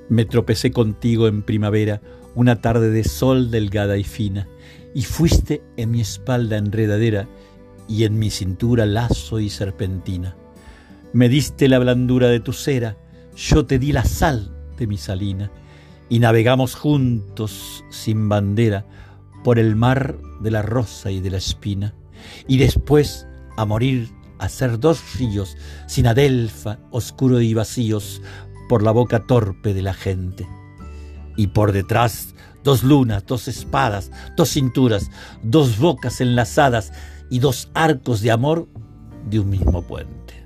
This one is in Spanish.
Me tropecé contigo en primavera, una tarde de sol delgada y fina, y fuiste en mi espalda enredadera y en mi cintura lazo y serpentina. Me diste la blandura de tu cera, yo te di la sal de mi salina, y navegamos juntos sin bandera por el mar de la rosa y de la espina, y después a morir a ser dos ríos sin adelfa, oscuro y vacíos, por la boca torpe de la gente. Y por detrás dos lunas, dos espadas, dos cinturas, dos bocas enlazadas y dos arcos de amor de un mismo puente.